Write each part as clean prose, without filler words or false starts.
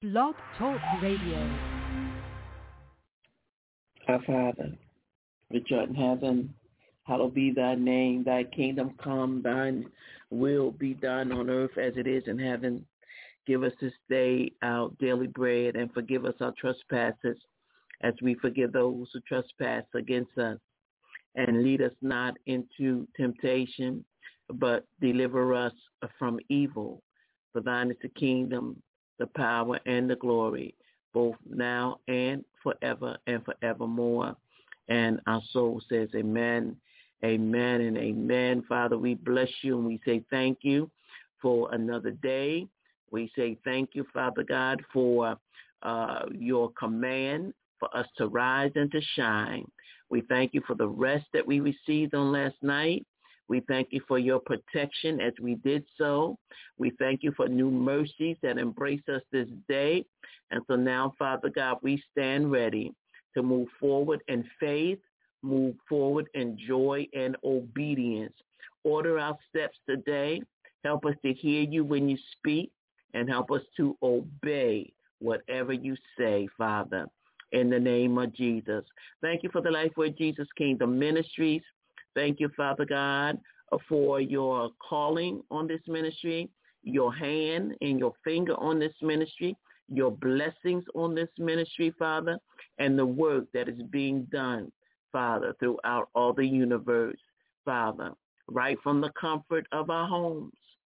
Blog Talk Radio. Our Father, which art in heaven, hallowed be thy name. Thy kingdom come, thine will be done on earth as it is in heaven. Give us this day our daily bread, and forgive us our trespasses as we forgive those who trespass against us. And lead us not into temptation, but deliver us from evil. For thine is the kingdom, the power, and the glory, both now and forevermore. And our soul says amen, amen, and amen. Father, we bless you and we say thank you for another day. We say thank you, Father God, for your command for us to rise and to shine. We thank you for the rest that we received on last night. We thank you for your protection as we did so. We thank you for new mercies that embrace us this day. And so now, Father God, we stand ready to move forward in faith, move forward in joy and obedience. Order our steps today. Help us to hear you when you speak, and help us to obey whatever you say, Father, in the name of Jesus. Thank you for the Life Word Jesus Kingdom Ministries. Thank you, Father God, for your calling on this ministry, your hand and your finger on this ministry, your blessings on this ministry, Father, and the work that is being done, Father, throughout all the universe, Father, right from the comfort of our homes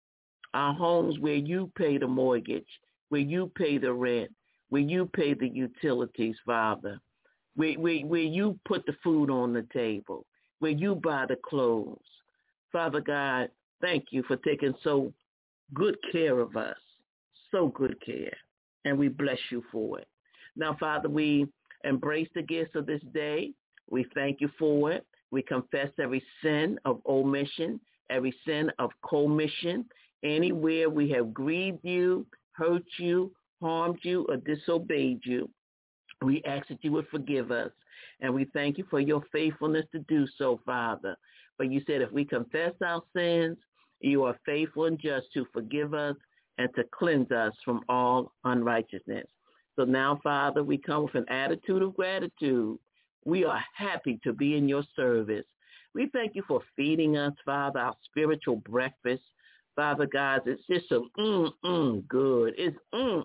where you pay the mortgage, where you pay the rent, where you pay the utilities, Father, where you put the food on the table, where you buy the clothes. Father God, thank you for taking so good care of us, so good care, and we bless you for it. Now, Father, we embrace the gifts of this day. We thank you for it. We confess every sin of omission, every sin of commission, anywhere we have grieved you, hurt you, harmed you, or disobeyed you. We ask that you would forgive us, and we thank you for your faithfulness to do so, Father. But you said if we confess our sins, you are faithful and just to forgive us and to cleanse us from all unrighteousness. So now, Father, we come with an attitude of gratitude. We are happy to be in your service. We thank you for feeding us, Father, our spiritual breakfast. Father God, it's just so good. It's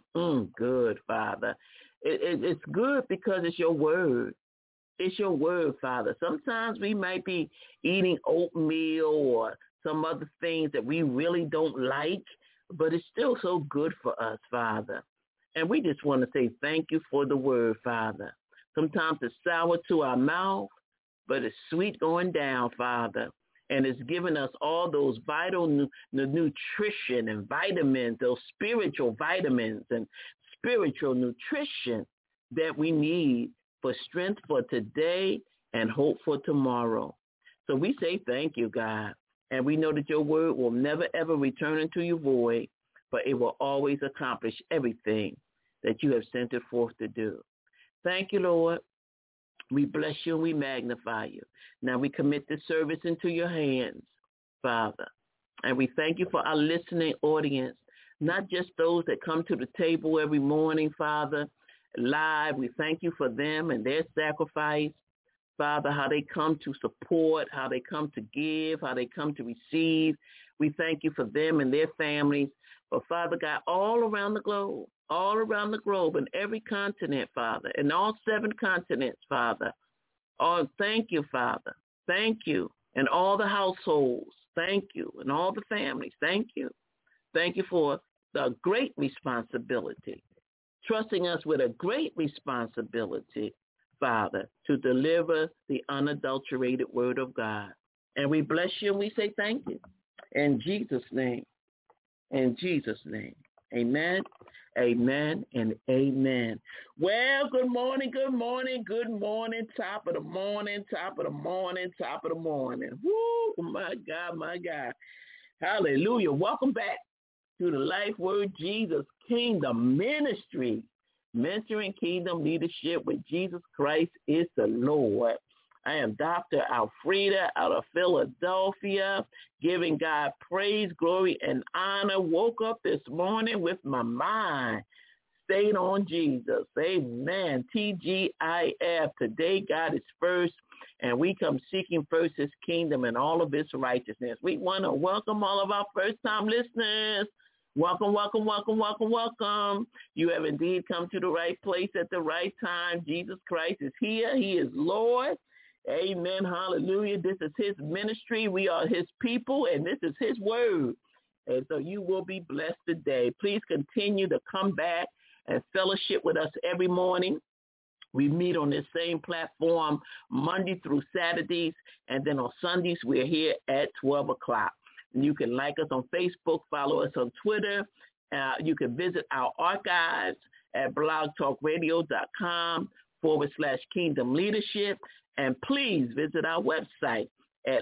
good, Father. It's good because it's your word. It's your word, Father. Sometimes we might be eating oatmeal or some other things that we really don't like, but it's still so good for us, Father. And we just want to say thank you for the word, Father. Sometimes it's sour to our mouth, but it's sweet going down, Father. And it's given us all those vital nutrition and vitamins, those spiritual vitamins and spiritual nutrition that we need for strength for today and hope for tomorrow. So we say thank you, God. And we know that your word will never, ever return into your void, but it will always accomplish everything that you have sent it forth to do. Thank you, Lord. We bless you and we magnify you. Now we commit this service into your hands, Father. And we thank you for our listening audience, not just those that come to the table every morning, Father, live. We thank you for them and their sacrifice, Father, how they come to support, how they come to give, how they come to receive. We thank you for them and their families. But, Father God, all around the globe, in every continent, Father, in all 7 continents, Father. Oh, thank you, Father. Thank you. And all the households, thank you. And all the families, thank you. Thank you for the great responsibility, trusting us with a great responsibility, Father, to deliver the unadulterated word of God. And we bless you and we say thank you. In Jesus' name. In Jesus' name. Amen, amen, and amen. Well, good morning, top of the morning. Woo, my God. Hallelujah. Welcome back to the Life Word Jesus Kingdom Ministry, mentoring kingdom leadership with Jesus Christ is the Lord. I am Dr. Alfreda out of Philadelphia, giving God praise, glory, and honor. Woke up this morning with my mind stayed on Jesus. Amen. TGIF. Today, God is first, and we come seeking first his kingdom and all of its righteousness. We want to welcome all of our first-time listeners. Welcome, welcome, welcome, welcome, welcome. You have indeed come to the right place at the right time. Jesus Christ is here. He is Lord. Amen. Hallelujah. This is his ministry. We are his people, and this is his word. And so you will be blessed today. Please continue to come back and fellowship with us every morning. We meet on this same platform Monday through Saturdays, and then on Sundays we're here at 12 o'clock. You can like us on Facebook, follow us on Twitter. You can visit our archives at blogtalkradio.com/Kingdom Leadership. And please visit our website at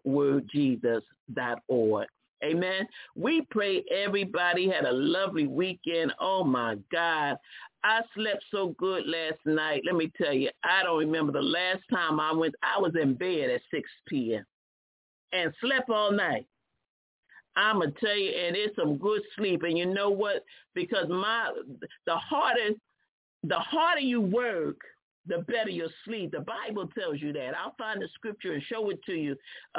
lifewordjesus.org. Amen. We pray everybody had a lovely weekend. Oh, my God. I slept so good last night. Let me tell you, I don't remember the last time I was in bed at 6 p.m. and slept all night. I'm going to tell you, and it's some good sleep. And you know what? Because the harder you work, the better your sleep. The Bible tells you that. I'll find the scripture and show it to you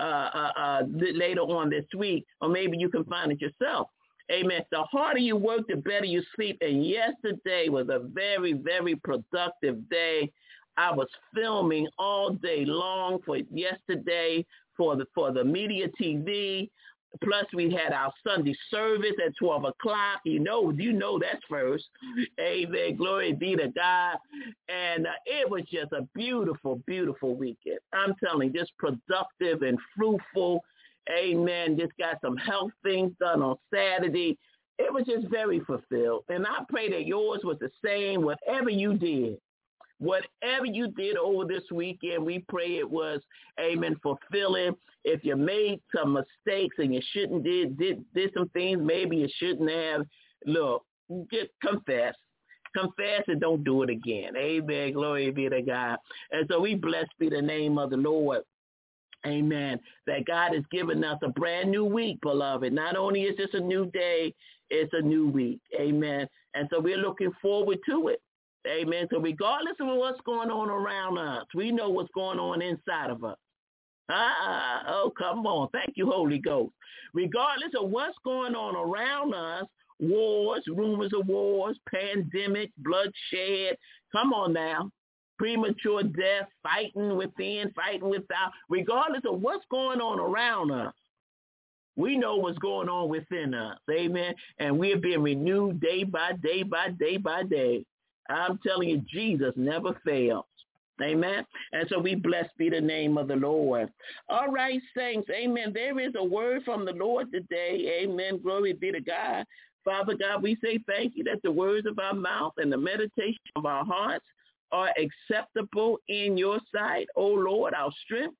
later on this week, or maybe you can find it yourself. Amen. The harder you work, the better you sleep. And yesterday was a very, very productive day. I was filming all day long for yesterday for the media TV. Plus, we had our Sunday service at 12 o'clock. You know that's first. Amen. Glory be to God. And it was just a beautiful, beautiful weekend. I'm telling you, just productive and fruitful. Amen. Just got some health things done on Saturday. It was just very fulfilled. And I pray that yours was the same, whatever you did. Whatever you did over this weekend, we pray it was, amen, fulfilling. If you made some mistakes and you shouldn't did some things maybe you shouldn't have, look, just confess. Confess and don't do it again. Amen. Glory be to God. And so we blessed be the name of the Lord. Amen. That God has given us a brand new week, beloved. Not only is this a new day, it's a new week. Amen. And so we're looking forward to it. Amen. So regardless of what's going on around us, we know what's going on inside of us. Oh, come on. Thank you, Holy Ghost. Regardless of what's going on around us, wars, rumors of wars, pandemic, bloodshed, come on now, premature death, fighting within, fighting without, regardless of what's going on around us, we know what's going on within us. Amen. And we're being renewed day by day by day by day. I'm telling you, Jesus never fails. Amen. And so we blessed be the name of the Lord. All right, saints. Amen. There is a word from the Lord today. Amen. Glory be to God. Father God, we say thank you that the words of our mouth and the meditation of our hearts are acceptable in your sight, O Lord, our strength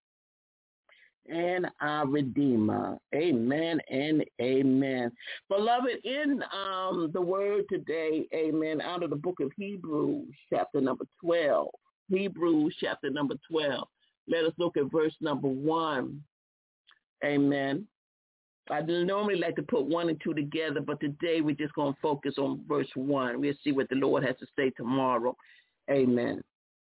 and our Redeemer. Amen and amen. Beloved, in the word today, amen, out of the book of Hebrews, chapter number 12. Hebrews, chapter number 12. Let us look at verse number 1. Amen. I normally like to put 1 and 2 together, but today we're just going to focus on verse 1. We'll see what the Lord has to say tomorrow. Amen.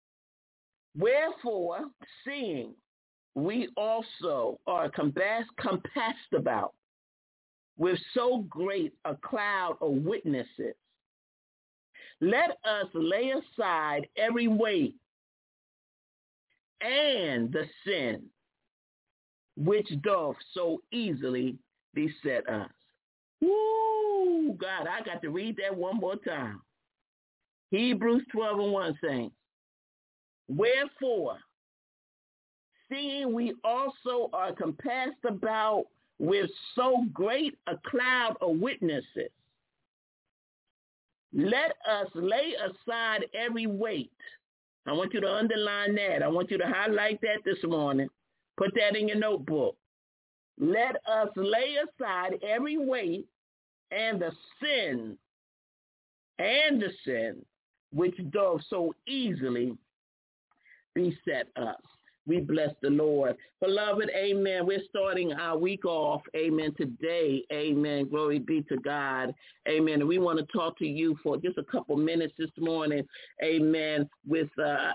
Wherefore, seeing we also are compassed about with so great a cloud of witnesses, let us lay aside every weight and the sin which doth so easily beset us. Woo, God, I got to read that one more time. Hebrews 12 and 1 saying, wherefore, seeing we also are compassed about with so great a cloud of witnesses, let us lay aside every weight. I want you to underline that. I want you to highlight that this morning. Put that in your notebook. Let us lay aside every weight and the sin which doth so easily beset us. We bless the Lord. Beloved, amen. We're starting our week off, amen, today. Amen. Glory be to God. Amen. And we want to talk to you for just a couple minutes this morning. Amen. With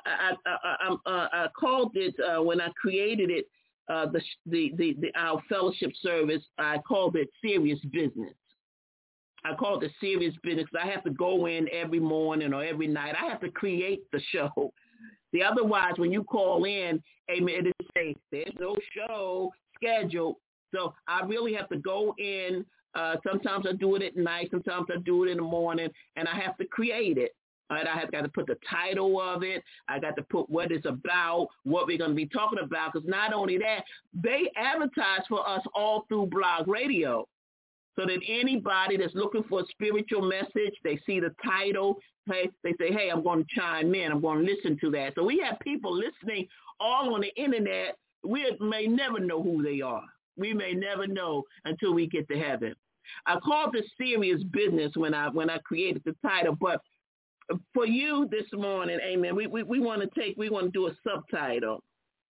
I called it when I created it, our fellowship service, I called it Serious Business. I call it Serious Business. I have to go in every morning or every night. I have to create the show. See, otherwise, when you call in, amen, it say there's no show scheduled. So I really have to go in. Sometimes I do it at night. Sometimes I do it in the morning, and I have to create it. Right? I have got to put the title of it. I got to put what it's about, what we're going to be talking about. Because not only that, they advertise for us all through Blog Radio. So that anybody that's looking for a spiritual message, they see the title, hey, they say, hey, I'm going to chime in. I'm going to listen to that. So we have people listening all on the internet. We may never know who they are. We may never know until we get to heaven. I called this Serious Business when I created the title. But for you this morning, amen, we want to do a subtitle.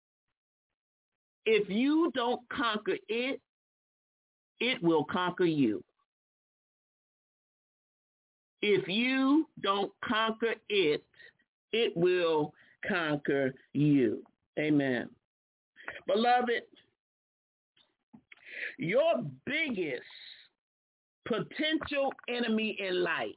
If you don't conquer it, it will conquer you. If you don't conquer it, it will conquer you. Amen. Beloved, your biggest potential enemy in life.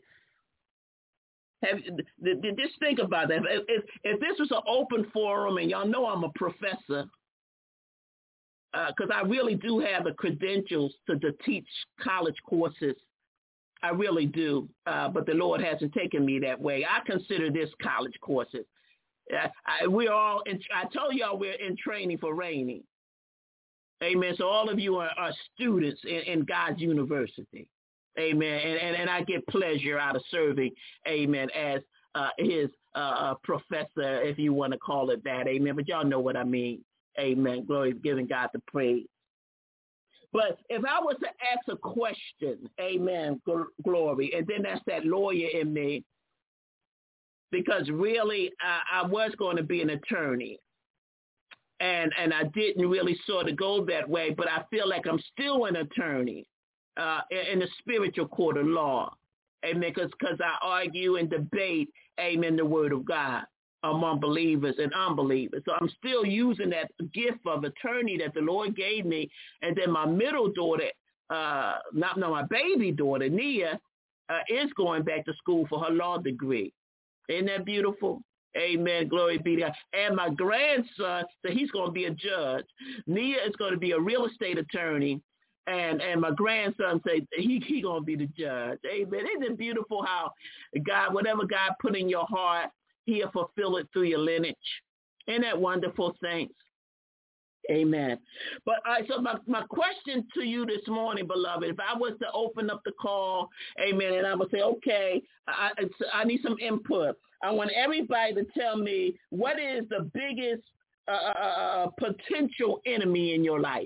Just think about that. If this was an open forum, and y'all know I'm a professor, because I really do have the credentials to teach college courses. I really do, but the Lord hasn't taken me that way. I consider this college courses. We're all I told y'all we're in training for reigning. Amen. So all of you are students in God's university. Amen. And I get pleasure out of serving, amen, as his professor, if you want to call it that. Amen. But y'all know what I mean. Amen. Glory, giving God the praise. But if I was to ask a question, amen, glory, and then that's that lawyer in me, because really I was going to be an attorney, and I didn't really sort of go that way, but I feel like I'm still an attorney in the spiritual court of law, amen, because I argue and debate, amen, the word of God among believers and unbelievers. So I'm still using that gift of attorney that the Lord gave me. And then my middle daughter, my baby daughter, Nia, is going back to school for her law degree. Isn't that beautiful? Amen. Glory be to God. And my grandson, so he's going to be a judge. Nia is going to be a real estate attorney. And my grandson said he going to be the judge. Amen. Isn't it beautiful how God, whatever God put in your heart, he'll fulfill it through your lineage. Isn't that wonderful, saints? Amen. But all right, so my question to you this morning, beloved, if I was to open up the call, amen, and I would say, okay, I need some input. I want everybody to tell me what is the biggest potential enemy in your life.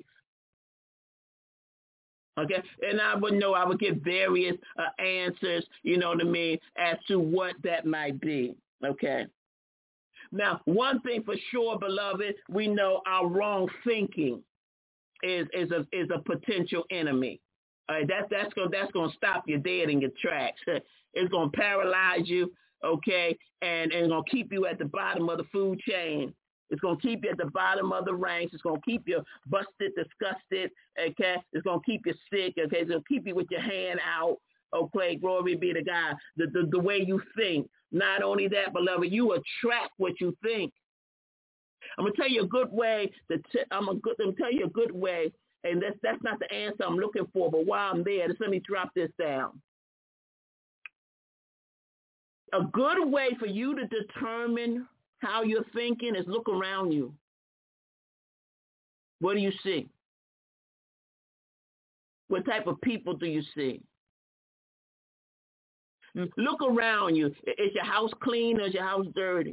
Okay, and I would give various answers, you know what I mean, as to what that might be. Okay. Now, one thing for sure, beloved, we know our wrong thinking is a potential enemy. All right, that's going to stop you dead in your tracks. It's going to paralyze you, okay, and it's going to keep you at the bottom of the food chain. It's going to keep you at the bottom of the ranks. It's going to keep you busted, disgusted, okay? It's going to keep you sick, okay? It's going to keep you with your hand out, okay? Glory be to God. The way you think. Not only that, beloved, you attract what you think. I'm going to tell you a good way. I'm going to tell you a good way, and that's not the answer I'm looking for, but while I'm there, just let me drop this down. A good way for you to determine how you're thinking is look around you. What do you see? What type of people do you see? Look around you. Is your house clean or is your house dirty?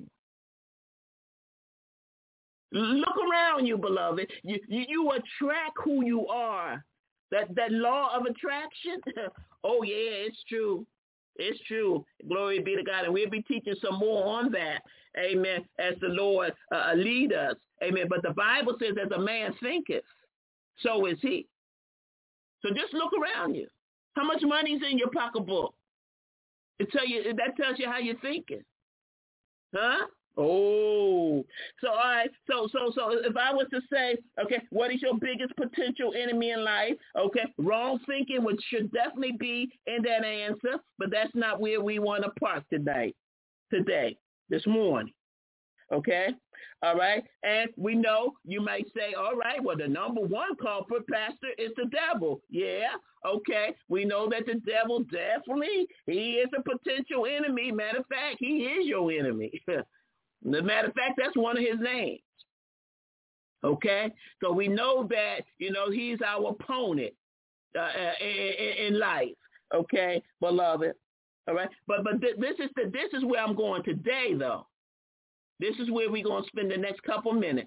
Look around you, beloved. You attract who you are. That law of attraction, oh yeah, it's true. It's true. Glory be to God. And we'll be teaching some more on that. Amen. As the Lord lead us. Amen. But the Bible says, as a man thinketh, so is he. So just look around you. How much money's in your pocketbook? That tells you how you're thinking. Huh? Oh. So all right. So if I was to say, okay, what is your biggest potential enemy in life? Okay, wrong thinking, which should definitely be in that answer, but that's not where we want to park today, this morning. Okay? All right? And we know you might say, all right, well, the number one culprit, Pastor, is the devil. Yeah, okay. We know that the devil definitely, he is a potential enemy. Matter of fact, he is your enemy. As a matter of fact, that's one of his names. Okay? So we know that, he's our opponent in life. Okay, beloved. All right? But this is where I'm going today, though. This is where we're going to spend the next couple minutes.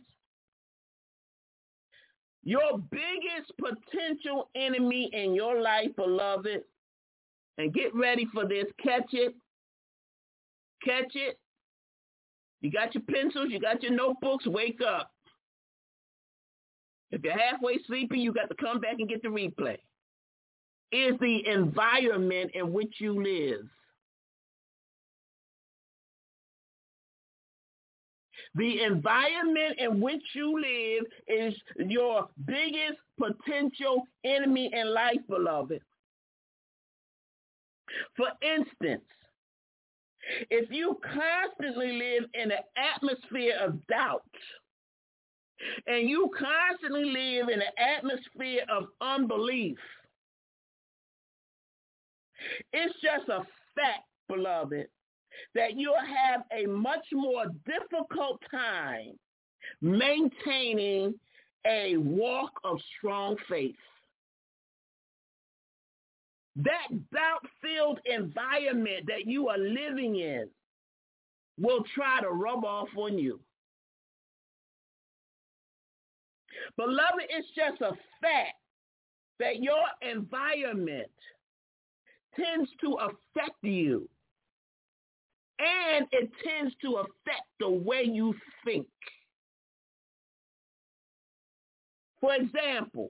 Your biggest potential enemy in your life, beloved, and get ready for this. Catch it. Catch it. You got your pencils, you got your notebooks, wake up. If you're halfway sleepy, you got to come back and get the replay. Is the environment in which you live. The environment in which you live is your biggest potential enemy in life, beloved. For instance, if you constantly live in an atmosphere of doubt, and you constantly live in an atmosphere of unbelief, it's just a fact, beloved, that you'll have a much more difficult time maintaining a walk of strong faith. That doubt-filled environment that you are living in will try to rub off on you. Beloved, it's just a fact that your environment tends to affect you, and it tends to affect the way you think. For example,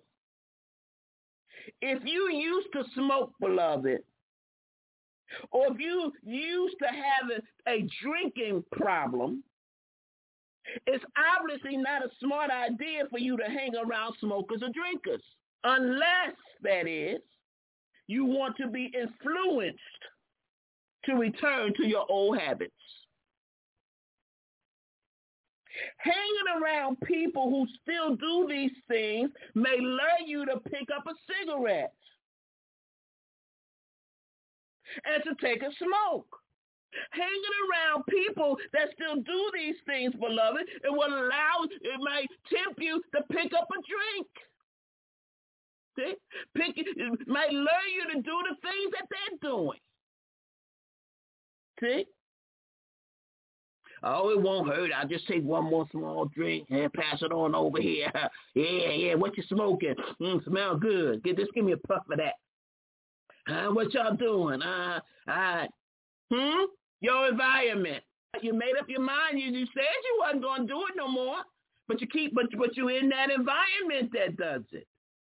if you used to smoke, beloved, or if you used to have a drinking problem, it's obviously not a smart idea for you to hang around smokers or drinkers, unless, that is, you want to be influenced to return to your old habits. Hanging around people who still do these things may lure you to pick up a cigarette and to take a smoke. Hanging around people that still do these things, beloved, it might tempt you to pick up a drink. See? It might lure you to do the things that they're doing. See? Oh, it won't hurt. I'll just take one more small drink and pass it on over here. Yeah, what you smoking? Smell good. Just give me a puff of that. What y'all doing? Your environment. You made up your mind. You said you wasn't going to do it no more. But you in that environment that does it.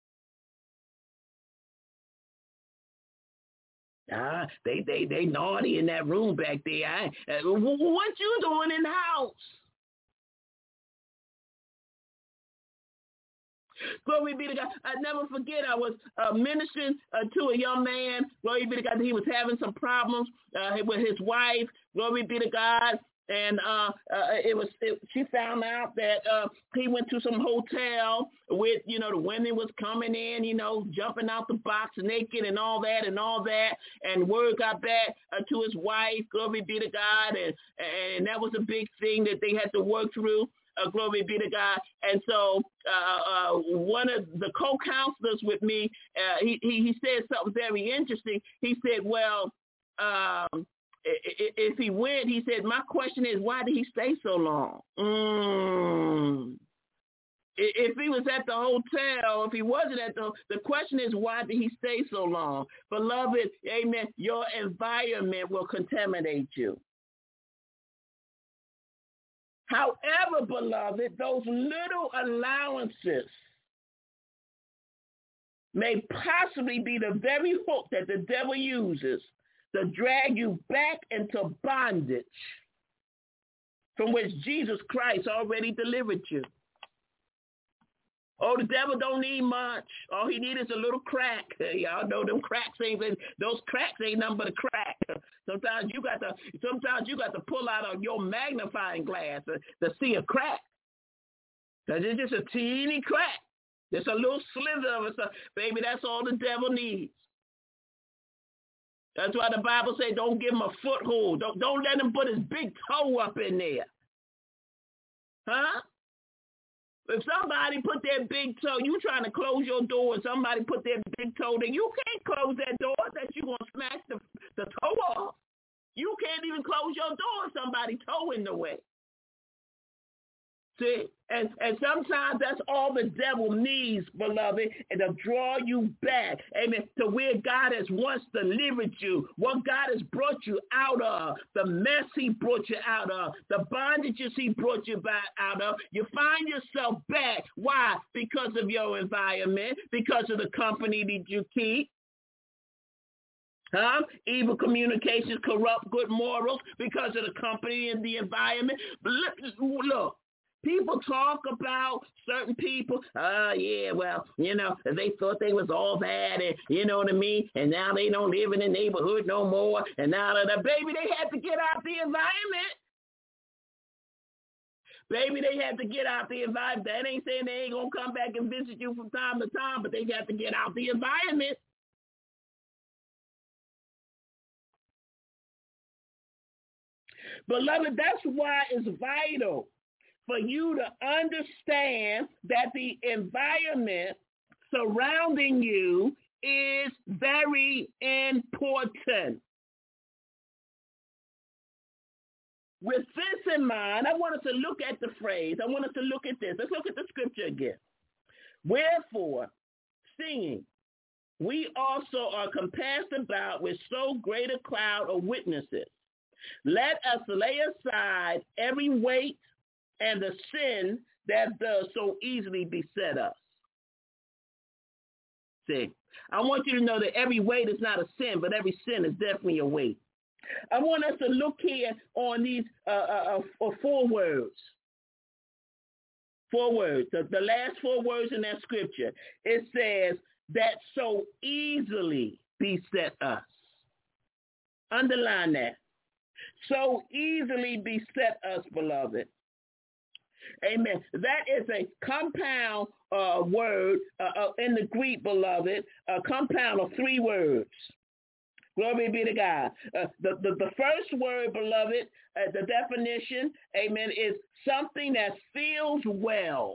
They naughty in that room back there. What you doing in the house? Glory be to God. I never forget, I was ministering to a young man. Glory be to God. He was having some problems with his wife. Glory be to God. And she found out that he went to some hotel with, the women was coming in, jumping out the box naked and all that. And word got back to his wife, glory be to God. And that was a big thing that they had to work through. Glory be to God. And so one of the co-counselors with me, he said something very interesting. He said, well, if he went, he said, my question is, why did he stay so long? If he was at the hotel, if he wasn't at the question is, why did he stay so long? Beloved, amen, your environment will contaminate you. However, beloved, those little allowances may possibly be the very hook that the devil uses to drag you back into bondage from which Jesus Christ already delivered you. Oh, the devil don't need much. All he needs is a little crack. Y'all know those cracks ain't nothing but a crack. Sometimes you got to pull out of your magnifying glass to see a crack. Because it's just a teeny crack. Just a little slither of it. Baby, that's all the devil needs. That's why the Bible says don't give him a foothold. Don't let him put his big toe up in there. Huh? If somebody put their big toe, you trying to close your door and somebody put their big toe there, you can't close that door that you're going to smash the toe off. You can't even close your door if somebody toe in the way. See, and sometimes that's all the devil needs, beloved, and to draw you back, amen, to where God has once delivered you, what God has brought you out of, the mess he brought you out of, the bondages he brought you back out of. You find yourself back. Why? Because of your environment, because of the company that you keep. Evil communications corrupt good morals because of the company and the environment. Look. People talk about certain people, yeah, well, they thought they was all bad, and you know what I mean, and now they don't live in the neighborhood no more, and now baby, they had to get out the environment. Baby, they had to get out the environment. That ain't saying they ain't going to come back and visit you from time to time, but they got to get out the environment. Beloved, that's why it's vital for you to understand that the environment surrounding you is very important. With this in mind, I want us to look at the phrase. I want us to look at this. Let's look at the scripture again. Wherefore, seeing we also are compassed about with so great a cloud of witnesses, let us lay aside every weight and the sin that does so easily beset us. See, I want you to know that every weight is not a sin, but every sin is definitely a weight. I want us to look here on these 4 words. 4 words. The last 4 words in that scripture. It says that so easily beset us. Underline that. So easily beset us, beloved. Amen. That is a compound word in the Greek, beloved, a compound of 3 words. Glory be to God. The first word, beloved, the definition, amen, is something that feels well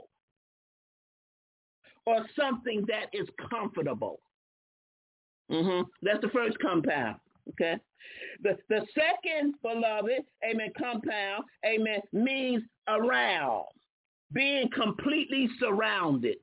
or something that is comfortable. That's the first compound. Okay. The second, beloved, amen, compound, amen, means around, being completely surrounded.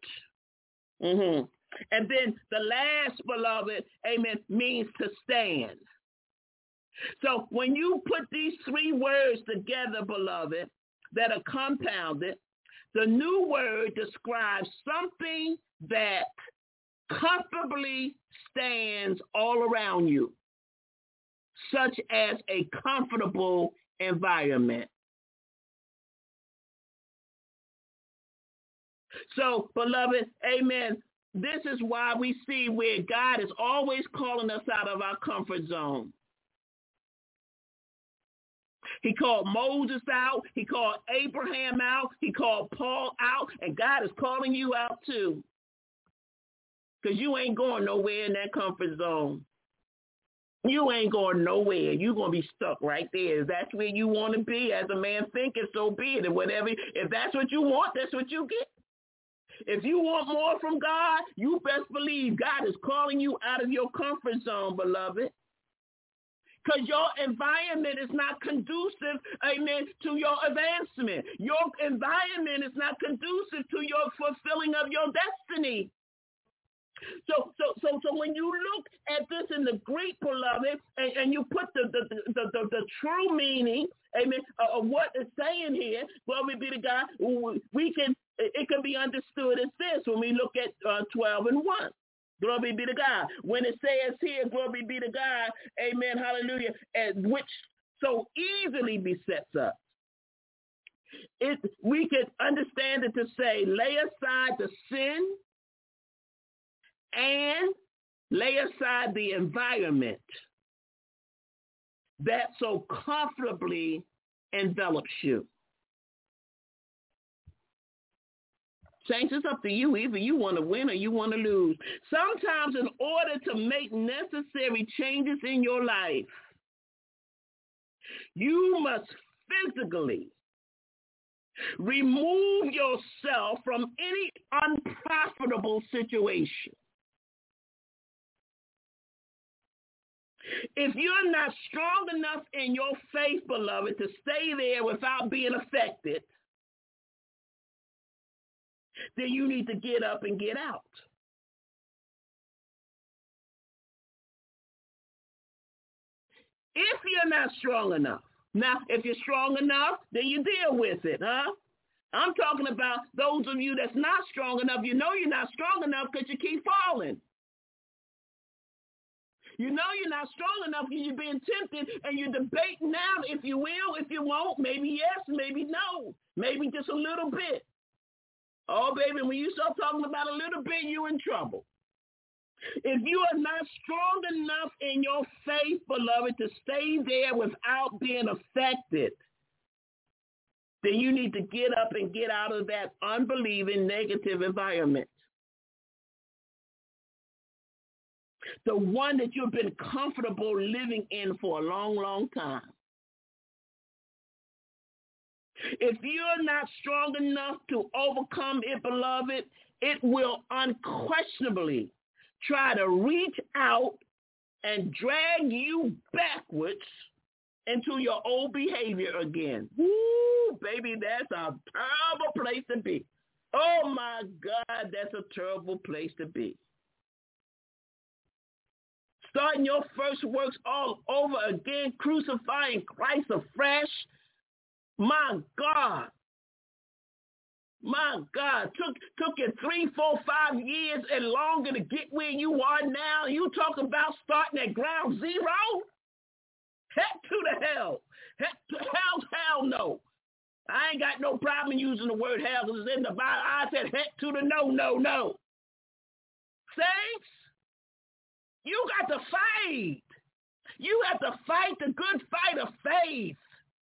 And then the last, beloved, amen, means to stand. So when you put these 3 words together, beloved, that are compounded, the new word describes something that comfortably stands all around you, such as a comfortable environment. So, beloved, amen, this is why we see where God is always calling us out of our comfort zone. He called Moses out. He called Abraham out. He called Paul out. And God is calling you out too. Because you ain't going nowhere in that comfort zone. You ain't going nowhere. You're going to be stuck right there. If that's where you want to be, as a man thinketh, so be it. And whatever, if that's what you want, that's what you get. If you want more from God, you best believe God is calling you out of your comfort zone, beloved. because your environment is not conducive, amen, to your advancement. Your environment is not conducive to your fulfilling of your destiny. So when you look at this in the Greek, beloved, and you put the true meaning, amen, of what it's saying here, glory be to God, it can be understood as this when we look at 12 and 1. Glory be to God. When it says here, glory be to God, amen, hallelujah, which so easily besets us. We could understand it to say, lay aside the sin and lay aside the environment that so comfortably envelops you. Saints, it's up to you. Either you want to win or you want to lose. Sometimes in order to make necessary changes in your life, you must physically remove yourself from any unprofitable situation. If you're not strong enough in your faith, beloved, to stay there without being affected, then you need to get up and get out. If you're not strong enough. Now, if you're strong enough, then you deal with it, huh? I'm talking about those of you that's not strong enough. You know you're not strong enough because you keep falling. You know you're not strong enough because you're being tempted and you're debating now if you will, if you won't, maybe yes, maybe no, maybe just a little bit. Oh, baby, when you start talking about a little bit, you're in trouble. If you are not strong enough in your faith, beloved, to stay there without being affected, then you need to get up and get out of that unbelieving negative environment. The one that you've been comfortable living in for a long, long time. If you're not strong enough to overcome it, beloved, it will unquestionably try to reach out and drag you backwards into your old behavior again. Woo, baby, that's a terrible place to be. Oh, my God, that's a terrible place to be. Starting your first works all over again, crucifying Christ afresh. My God. My God. Took you 3, 4, 5 years and longer to get where you are now. You talk about starting at ground zero? Heck to the hell. Heck to hell no. I ain't got no problem using the word hell because it's in the Bible. I said heck to the no. Saints, you got to fight. You have to fight the good fight of faith.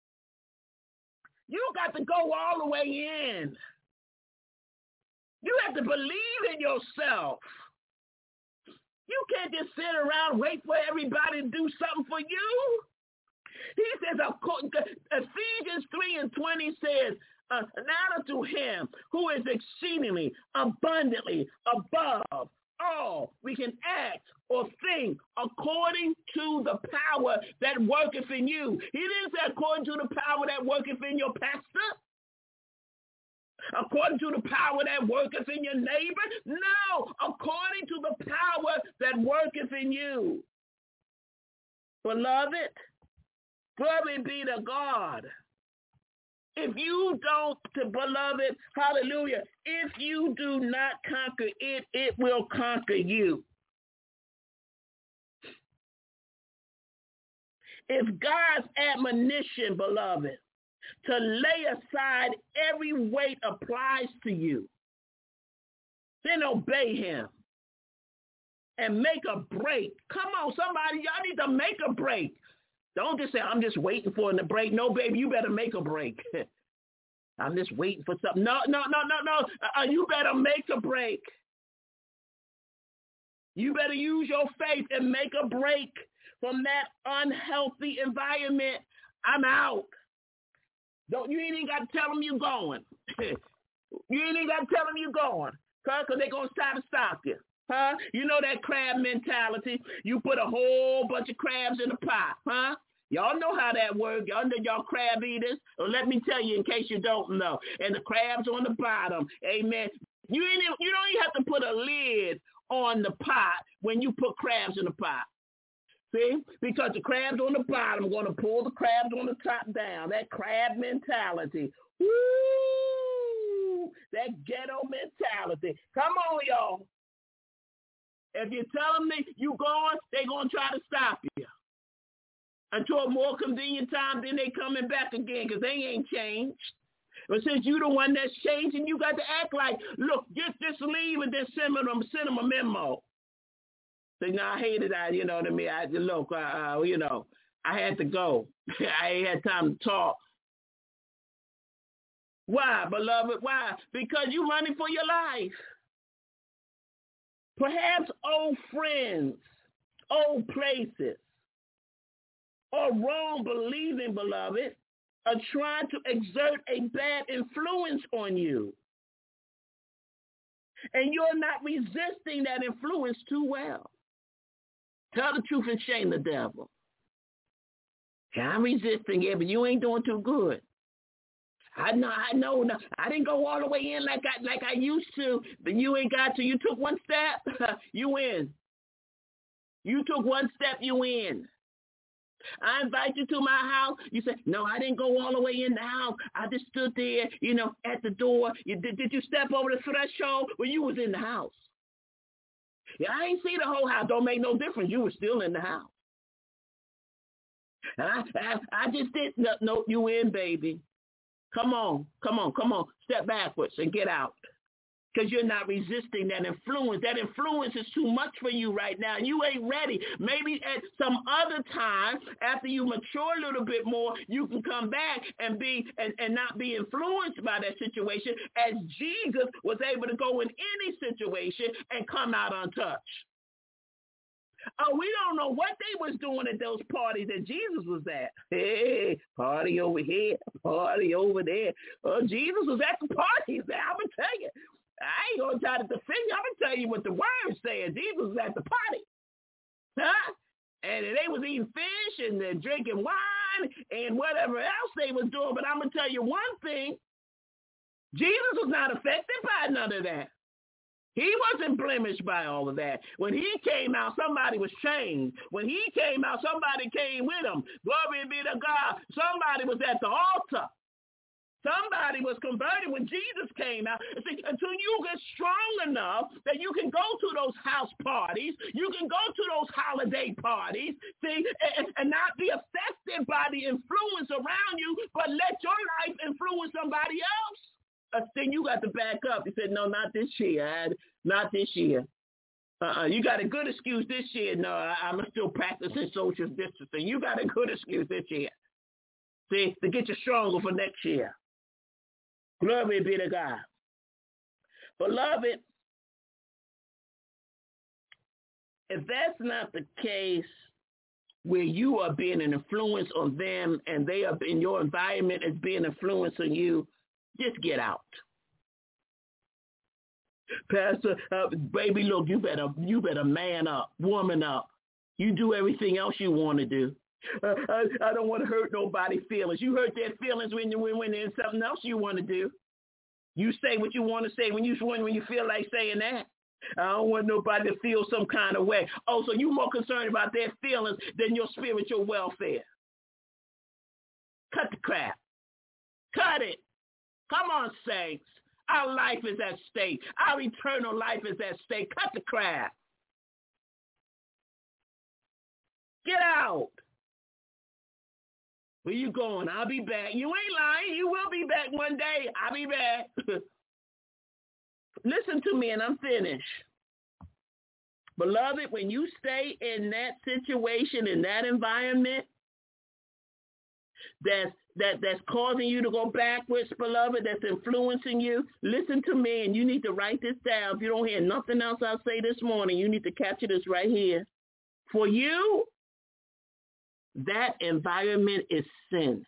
You got to go all the way in. You have to believe in yourself. You can't just sit around and wait for everybody to do something for you. He says, Ephesians 3:20 says, now to him who is exceedingly abundantly above all we can act or think according to the power that worketh in you. He didn't say according to the power that worketh in your pastor. According to the power that worketh in your neighbor. No, according to the power that worketh in you. Beloved, glory be to God. If you don't, beloved, hallelujah, if you do not conquer it, it will conquer you. If God's admonition, beloved, to lay aside every weight applies to you, then obey him and make a break. Come on, somebody, y'all need to make a break. Don't just say, I'm just waiting for it to break. No, baby, you better make a break. I'm just waiting for something. No. You better make a break. You better use your faith and make a break from that unhealthy environment. I'm out. You ain't even got to tell them you're going. You ain't even got to tell them you're going. Because they're going to try to stop you. Huh? You know that crab mentality? You put a whole bunch of crabs in a pot, huh? Y'all know how that works. Y'all know y'all crab eaters. Well, let me tell you in case you don't know. And the crabs on the bottom. Amen. You don't even have to put a lid on the pot when you put crabs in the pot. See? Because the crabs on the bottom are going to pull the crabs on the top down. That crab mentality. Woo! That ghetto mentality. Come on, y'all. If you're telling me you going, they're going to try to stop you. Until a more convenient time, then they coming back again because they ain't changed. But since you the one that's changing, you got to act like, look, just leave and then send them a memo. Say, no, I hated that, you know what I mean? I had to go. I ain't had time to talk. Why, beloved? Why? Because you're running for your life. Perhaps old friends, old places, or wrong believing, beloved, are trying to exert a bad influence on you. And you're not resisting that influence too well. Tell the truth and shame the devil. Yeah, I'm resisting it, but you ain't doing too good. I know. No, I didn't go all the way in like I used to, but you ain't got to. You took one step, you in. You took one step, you in. I invite you to my house. You say, no, I didn't go all the way in the house. I just stood there, at the door. Did you step over the threshold? Well, you was in the house. Yeah, I ain't see the whole house. Don't make no difference. You were still in the house. I just did. No, you in, baby. Come on. Step backwards and get out. Because you're not resisting that influence. That influence is too much for you right now. You ain't ready. Maybe at some other time, after you mature a little bit more, you can come back and not be influenced by that situation, as Jesus was able to go in any situation and come out untouched. Oh, we don't know what they was doing at those parties that Jesus was at. Hey, party over here, party over there. Oh, Jesus was at the parties there. I'm going to tell you. I ain't going to try to defend you. I'm going to tell you what the word says. Jesus was at the party. Huh? And they was eating fish and drinking wine and whatever else they was doing. But I'm going to tell you one thing. Jesus was not affected by none of that. He wasn't blemished by all of that. When he came out, somebody was changed. When he came out, somebody came with him. Glory be to God. Somebody was at the altar. Somebody was converted when Jesus came out. See, until you get strong enough that you can go to those house parties, you can go to those holiday parties, see, and not be affected by the influence around you, but let your life influence somebody else. Then you got to back up. He said, no, not this year. Not this year. You got a good excuse this year. No, I'm still practicing social distancing. You got a good excuse this year. See, to get you stronger for next year. Glory be to God. Beloved, if that's not the case where you are being an influence on them and they are in your environment as being an influence on you, just get out. Pastor, baby, look, you better man up, woman up. You do everything else you want to do. I don't want to hurt nobody's feelings. You hurt their feelings when there's something else you want to do. You say what you want to say when you feel like saying that. I don't want nobody to feel some kind of way. Oh, so you're more concerned about their feelings than your spiritual welfare. Cut the crap. Cut it. Come on, saints. Our life is at stake. Our eternal life is at stake. Cut the crap. Get out. Where you going? I'll be back. You ain't lying. You will be back one day. I'll be back. Listen to me and I'm finished. Beloved, when you stay in that situation, in that environment, that's causing you to go backwards, beloved, that's influencing you, listen to me, and you need to write this down. If you don't hear nothing else I'll say this morning, you need to capture this right here. For you, that environment is sin.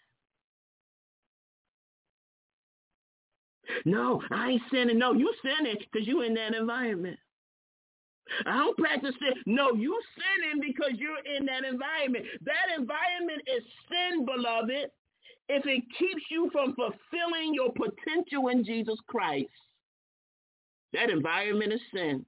No, I ain't sinning. No, you sinning because you in that environment. I don't practice sin. No, you sinning because you're in that environment. That environment is sin, beloved, if it keeps you from fulfilling your potential in Jesus Christ. That environment is sin.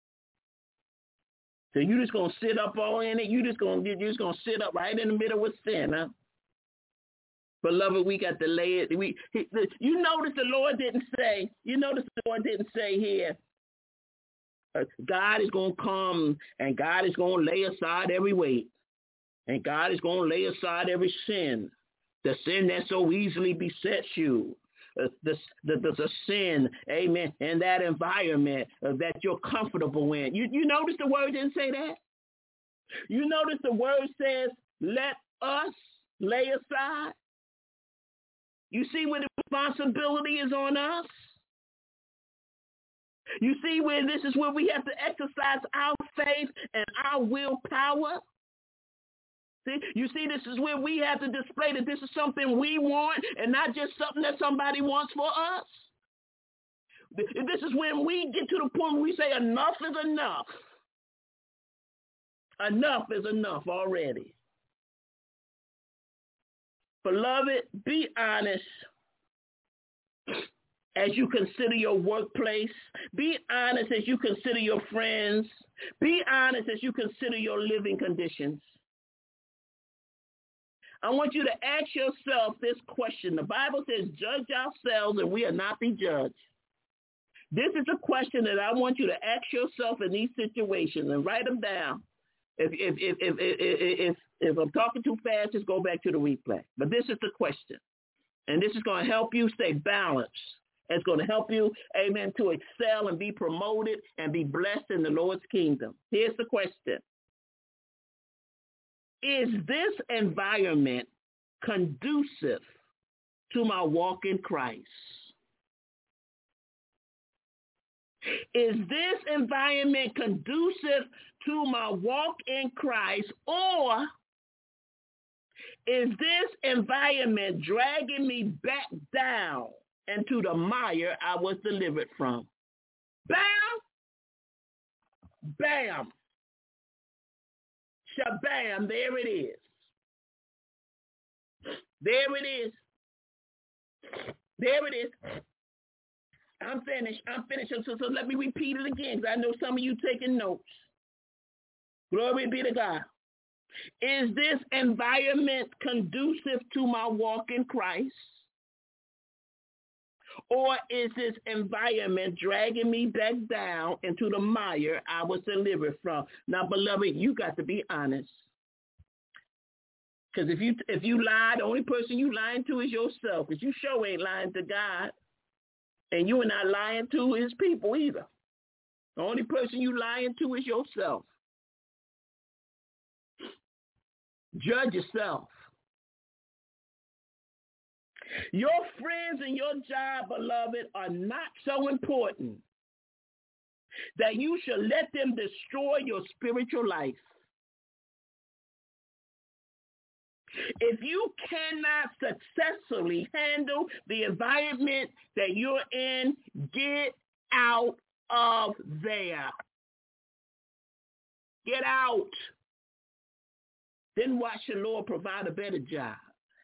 So you just gonna sit up all in it. You're just gonna sit up right in the middle with sin, huh? Beloved, we got to lay it. You notice the Lord didn't say. You notice the Lord didn't say here. God is gonna come and God is gonna lay aside every weight, and God is gonna lay aside every sin, the sin that so easily besets you. The sin, amen, in that environment that you're comfortable in. You notice the word didn't say that? You notice the word says, let us lay aside. You see where the responsibility is on us? You see where this is where we have to exercise our faith and our willpower? See, you see, this is where we have to display that this is something we want and not just something that somebody wants for us. This is when we get to the point where we say enough is enough. Enough is enough already. Beloved, be honest as you consider your workplace. Be honest as you consider your friends. Be honest as you consider your living conditions. I want you to ask yourself this question. The Bible says, judge ourselves and we are not be judged. This is a question that I want you to ask yourself in these situations and write them down. If I'm talking too fast, just go back to the replay. But this is the question. And this is going to help you stay balanced. It's going to help you, amen, to excel and be promoted and be blessed in the Lord's kingdom. Here's the question. Is this environment conducive to my walk in Christ? Is this environment conducive to my walk in Christ, or is this environment dragging me back down into the mire I was delivered from? Bam! Bam! Shabam, there it is. There it is. There it is. I'm finished. So let me repeat it again, because I know some of you taking notes. Glory be to God. Is this environment conducive to my walk in Christ? Or is this environment dragging me back down into the mire I was delivered from? Now, beloved, you got to be honest. Because if you lie, the only person you lying to is yourself. Because you sure ain't lying to God. And you are not lying to his people either. The only person you lying to is yourself. Judge yourself. Your friends and your job, beloved, are not so important that you should let them destroy your spiritual life. If you cannot successfully handle the environment that you're in, get out of there. Get out. Then watch the Lord provide a better job.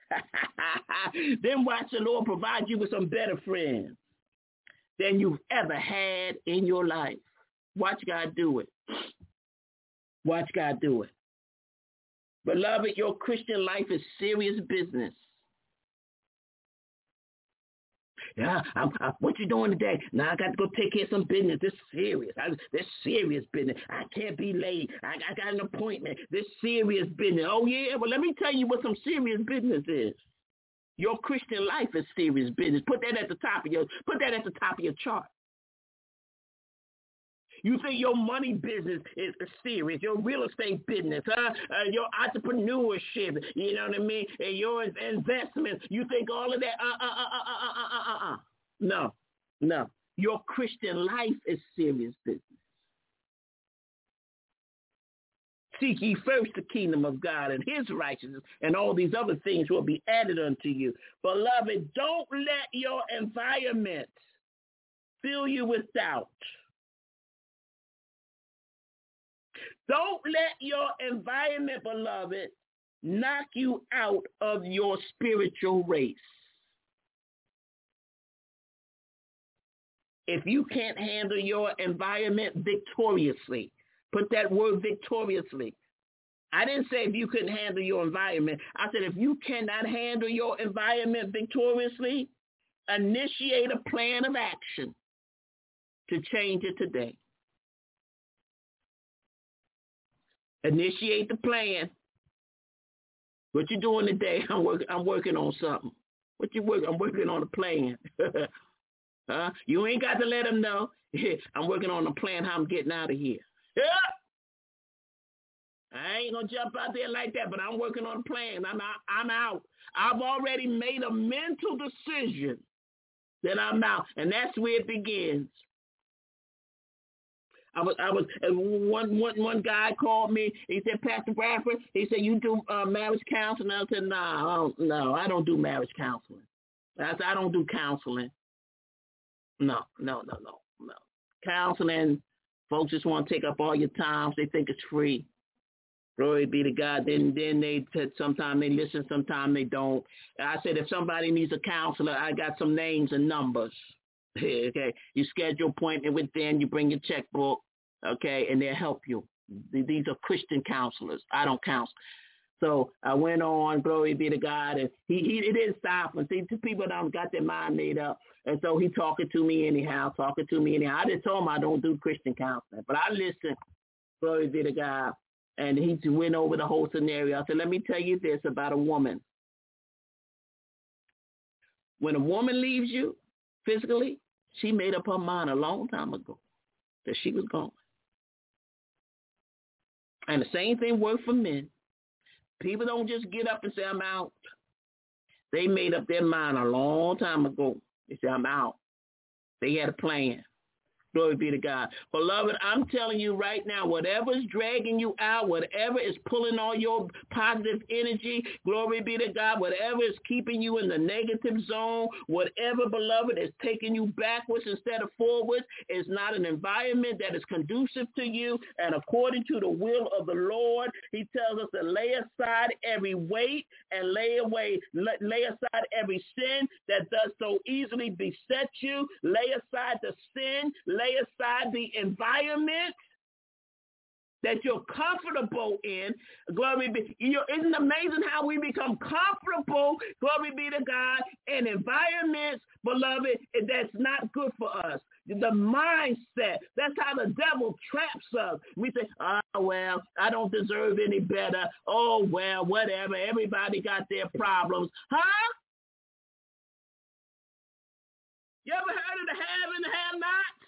Then watch the Lord provide you with some better friends than you've ever had in your life. Watch God do it. Watch God do it. Beloved, your Christian life is serious business. Yeah, what you doing today? Now I got to go take care of some business. This serious. This serious business. I can't be late. I got an appointment. This serious business. Oh, yeah? Well, let me tell you what some serious business is. Your Christian life is serious business. Put that at the top of your chart. You think your money business is serious, your real estate business, your entrepreneurship, you know what I mean, and your investments, you think all of that, No. Your Christian life is serious business. Seek ye first the kingdom of God and his righteousness, and all these other things will be added unto you. Beloved, don't let your environment fill you with doubt. Don't let your environment, beloved, knock you out of your spiritual race. If you can't handle your environment victoriously, put that word victoriously. I didn't say if you couldn't handle your environment. I said if you cannot handle your environment victoriously, initiate a plan of action to change it today. Initiate the plan. What you doing today? I'm working on something. What you working? I'm working on a plan. You ain't got to let them know. I'm working on a plan how I'm getting out of here. I ain't gonna jump out there like that, but I'm working on a plan. I'm out. I've already made a mental decision that I'm out, and that's where it begins. One guy called me. He said, Pastor Bradford, he said, you do marriage counseling? I said, no, I don't do marriage counseling. I said, I don't do counseling. No. Counseling, folks just want to take up all your time. They think it's free. Glory be to God. Then they said sometimes they listen, sometimes they don't. I said, if somebody needs a counselor, I got some names and numbers. Okay, you schedule appointment with them, you bring your checkbook, okay, and they'll help you. These are Christian counselors. I don't counsel. So I went on, glory be to God, and he didn't stop. And see, people don't got their mind made up, and so he talking to me anyhow. I just told him I don't do Christian counseling, but I listened, glory be to God, and he went over the whole scenario. I said, let me tell you this about a woman. When a woman leaves you physically, she made up her mind a long time ago that she was gone. And the same thing worked for men. People don't just get up and say, I'm out. They made up their mind a long time ago. They said, I'm out. They had a plan. Glory be to God. Beloved, I'm telling you right now, whatever is dragging you out, whatever is pulling all your positive energy, glory be to God, whatever is keeping you in the negative zone, whatever, beloved, is taking you backwards instead of forwards, is not an environment that is conducive to you. And according to the will of the Lord, he tells us to lay aside every weight and lay aside every sin that does so easily beset you. Lay aside the sin, lay aside the environment that you're comfortable in. Glory be. Isn't it amazing how we become comfortable, glory be to God, in environments, beloved, that's not good for us. The mindset, that's how the devil traps us. We say, oh, well, I don't deserve any better. Oh, well, whatever. Everybody got their problems. Huh? You ever heard of the have and the have-nots?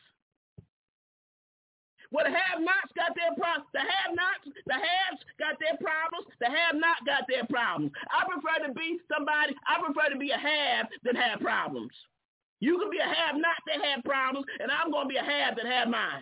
Well, the have-nots got their problems. The haves got their problems. The have-not got their problems. I prefer to be a have than have problems. You can be a have-not that have problems, and I'm going to be a have that have mine.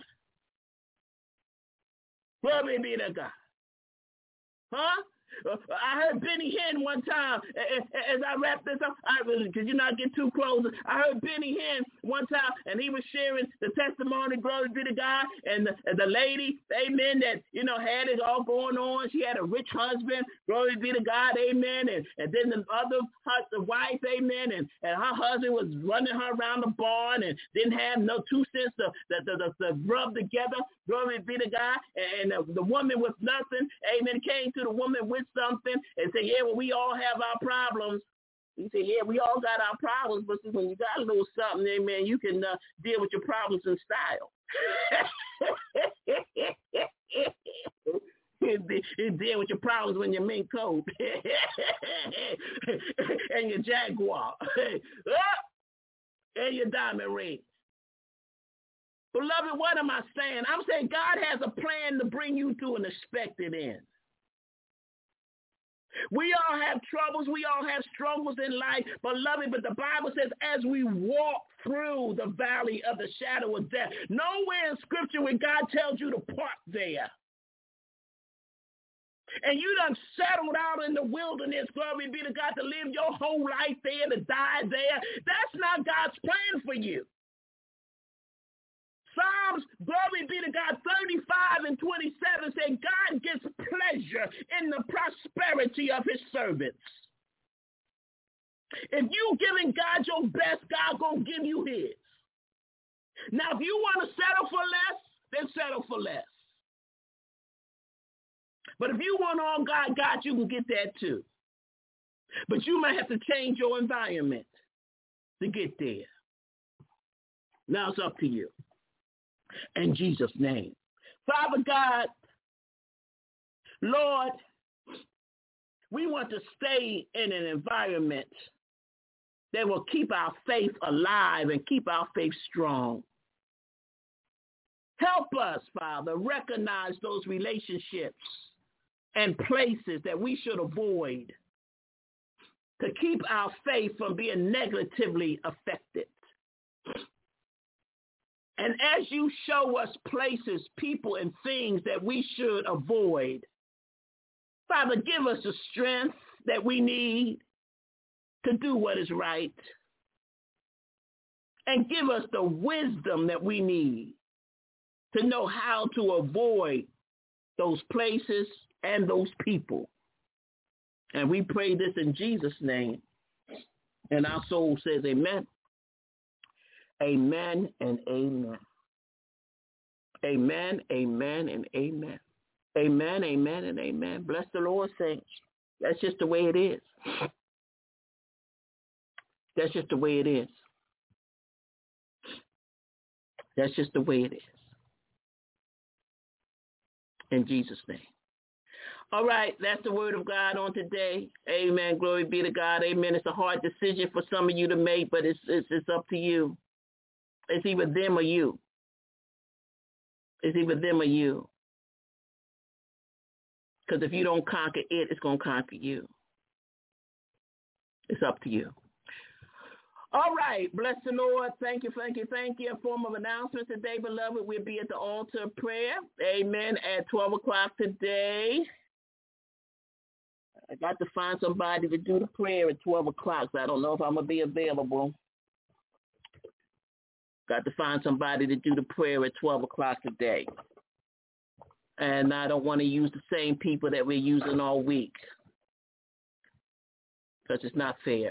Glory be to God. Huh? I heard Benny Hinn one time, as I wrap this up, because you're not getting too close. I heard Benny Hinn one time, and he was sharing the testimony, glory be to God, and the lady, amen, that, had it all going on. She had a rich husband, glory be to God, amen, and then the other wife, amen, and her husband was running her around the barn and didn't have no 2 cents to rub together, glory be to God, and the woman with nothing, amen, came to the woman with something and say, yeah, well, we all have our problems. He said, yeah, we all got our problems, but see, when you got a little something, amen, you can deal with your problems in style. You deal with your problems when your mink coat and your Jaguar and your diamond ring. Beloved, what am I saying? I'm saying God has a plan to bring you to an expected end. We all have troubles. We all have struggles in life, beloved, but the Bible says as we walk through the valley of the shadow of death, nowhere in Scripture where God tells you to park there. And you done settled out in the wilderness, glory be to God, to live your whole life there, to die there. That's not God's plan for you. Psalms, glory be to God, 35 and 27 say God gets pleasure in the prosperity of his servants. If you giving God your best, God gonna give you his. Now, if you want to settle for less, then settle for less. But if you want all God got, you can get that too. But you might have to change your environment to get there. Now it's up to you. In Jesus' name. Father God, Lord, we want to stay in an environment that will keep our faith alive and keep our faith strong. Help us, Father, recognize those relationships and places that we should avoid to keep our faith from being negatively affected. And as you show us places, people, and things that we should avoid, Father, give us the strength that we need to do what is right. And give us the wisdom that we need to know how to avoid those places and those people. And we pray this in Jesus' name. And our soul says amen. Amen and amen. Amen, amen, and amen. Amen, amen, and amen. Bless the Lord, saints. That's just the way it is. That's just the way it is. That's just the way it is. In Jesus' name. All right, that's the word of God on today. Amen. Glory be to God. Amen. It's a hard decision for some of you to make, but it's up to you. It's either them or you. It's either them or you. Because if you don't conquer it, it's going to conquer you. It's up to you. All right. Bless the Lord. Thank you, thank you, thank you. In form of announcement today, beloved, we'll be at the altar of prayer. Amen. At 12 o'clock today. I got to find somebody to do the prayer at 12 o'clock, so I don't know if I'm going to be available. Got to find somebody to do the prayer at 12 o'clock today. And I don't want to use the same people that we're using all week because it's not fair.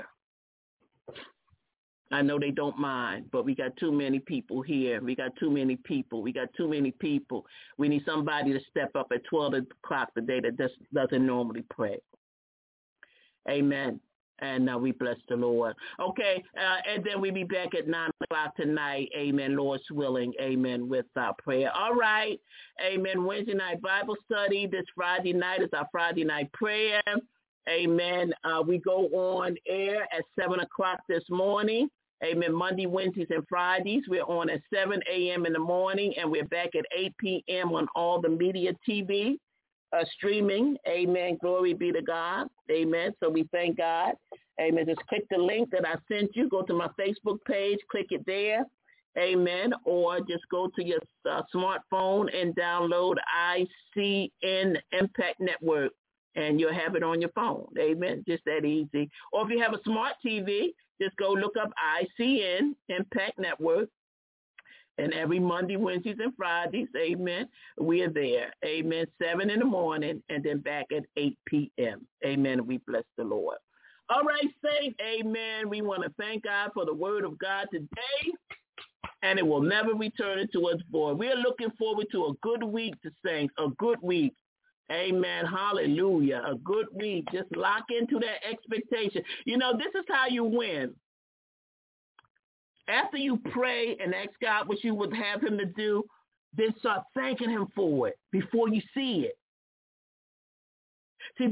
I know they don't mind, but we got too many people here. We got too many people. We need somebody to step up at 12 o'clock today that just doesn't normally pray. Amen. And we bless the Lord. Okay, and then we'll be back at 9 o'clock tonight. Amen, Lord's willing. Amen, with our prayer. All right. Amen. Wednesday night Bible study. This Friday night is our Friday night prayer. Amen. We go on air at 7 o'clock this morning. Amen. Monday, Wednesdays, and Fridays. We're on at 7 a.m. in the morning, and we're back at 8 p.m. on all the media TV. Streaming. Amen. Glory be to God. Amen. So we thank God. Amen. Just click the link that I sent you. Go to my Facebook page. Click it there. Amen. Or just go to your smartphone and download ICN Impact Network, and you'll have it on your phone. Amen. Just that easy. Or if you have a smart TV, just go look up ICN Impact Network. And every Monday, Wednesdays, and Fridays, amen, we are there. Amen, 7 in the morning, and then back at 8 p.m. Amen, we bless the Lord. All right, saints, amen. We want to thank God for the word of God today, and it will never return it to us void. We are looking forward to a good week, to saints, a good week. Amen, hallelujah, a good week. Just lock into that expectation. You know, this is how you win. After you pray and ask God what you would have him to do, then start thanking him for it before you see it. See,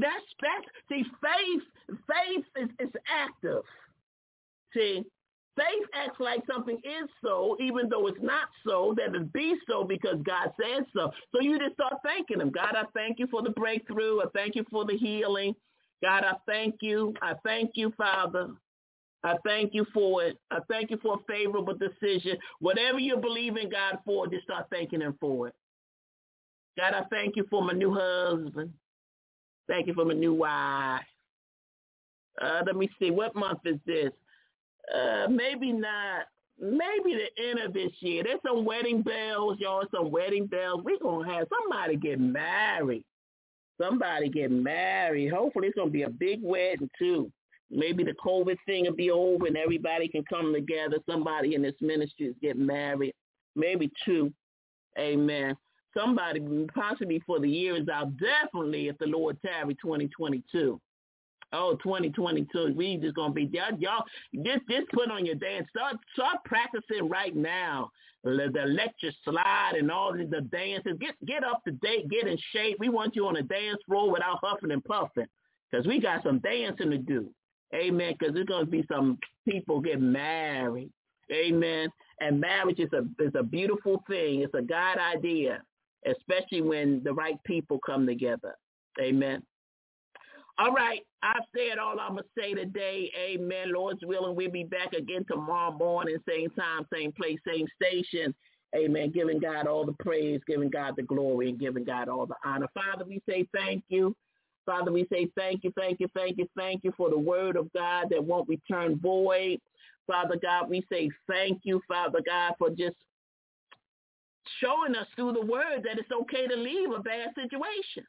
faith is active. See, faith acts like something is so, even though it's not so, that it be so because God says so. So you just start thanking him. God, I thank you for the breakthrough. I thank you for the healing. God, I thank you. I thank you, Father. I thank you for it. I thank you for a favorable decision. Whatever you believe in God for, just start thanking him for it. God, I thank you for my new husband. Thank you for my new wife. Let me see. What month is this? Maybe not maybe the end of this year. There's some wedding bells, y'all, some wedding bells. We're going to have somebody get married. Somebody get married. Hopefully it's going to be a big wedding, too. Maybe the COVID thing will be over and everybody can come together. Somebody in this ministry is getting married. Maybe 2. Amen. Somebody, possibly before the year is out, definitely if the Lord tarry 2022. Oh, 2022. We just going to be, y'all, just put on your dance. Start practicing right now. The electric slide and all the dances. Get up to date. Get in shape. We want you on the dance floor without huffing and puffing because we got some dancing to do. Amen. Because there's going to be some people getting married. Amen. And marriage is a beautiful thing. It's a God idea, especially when the right people come together. Amen. All right, I've said all I'm going to say today. Amen. Lord's willing, we'll be back again tomorrow morning, same time, same place, same station. Amen. Giving God all the praise, giving God the glory, and giving God all the honor. Father, we say thank you. Father, we say thank you for the word of God that won't return void. Father God, we say thank you, Father God, for just showing us through the word that it's okay to leave a bad situation.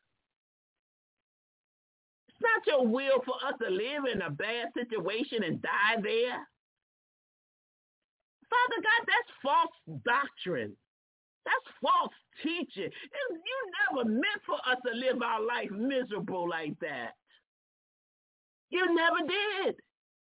It's not your will for us to live in a bad situation and die there. Father God, that's false doctrine. That's false teaching. You never meant for us to live our life miserable like that. You never did.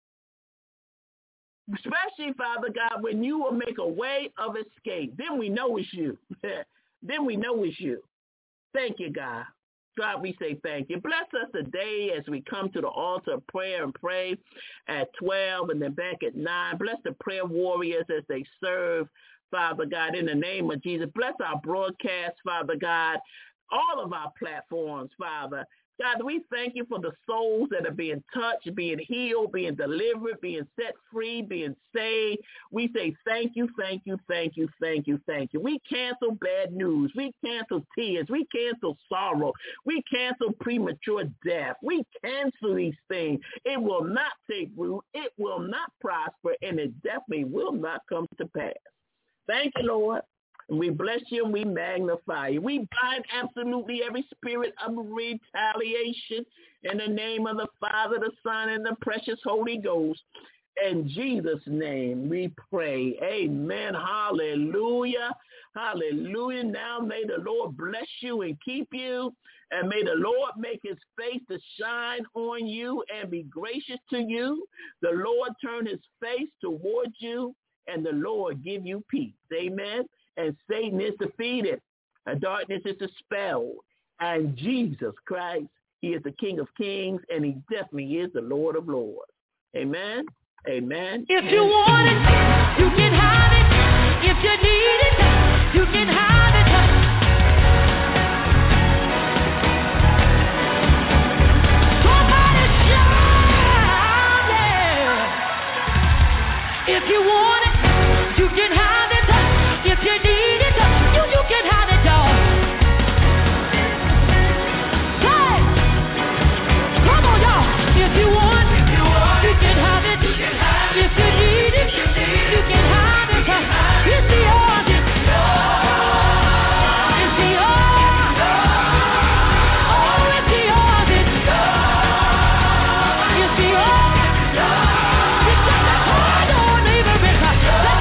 Especially, Father God, when you will make a way of escape. Then we know it's you. Then we know it's you. Thank you, God. God, we say thank you. Bless us today as we come to the altar of prayer and pray at 12 and then back at 9. Bless the prayer warriors as they serve, Father God, in the name of Jesus. Bless our broadcast, Father God, all of our platforms, Father. God, we thank you for the souls that are being touched, being healed, being delivered, being set free, being saved. We say thank you, thank you, thank you, thank you, thank you. We cancel bad news. We cancel tears. We cancel sorrow. We cancel premature death. We cancel these things. It will not take root. It will not prosper, and it definitely will not come to pass. Thank you, Lord. And we bless you and we magnify you. We bind absolutely every spirit of retaliation in the name of the Father, the Son, and the precious Holy Ghost. In Jesus' name we pray. Amen. Hallelujah. Hallelujah. Now may the Lord bless you and keep you. And may the Lord make his face to shine on you and be gracious to you. The Lord turn his face towards you and the Lord give you peace. Amen. And Satan is defeated, and darkness is dispelled, and Jesus Christ, he is the King of Kings, and he definitely is the Lord of Lords. Amen, amen. If you want it, you can have it. If you need it, you can have it. Somebody shout, yeah. If you want it, you can have it. If you need it, you can have it, y'all. Hey! Come on, y'all. If you want it, you can have it. If you need it, you can have it. It's yours. It's yours. Oh, it's yours. It's yours. It's just a card on neighbor.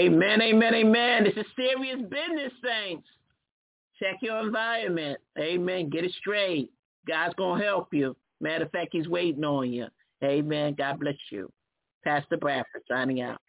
Amen, amen, amen. This is serious business, saints. Check your environment. Amen. Get it straight. God's going to help you. Matter of fact, he's waiting on you. Amen. God bless you. Pastor Bradford signing out.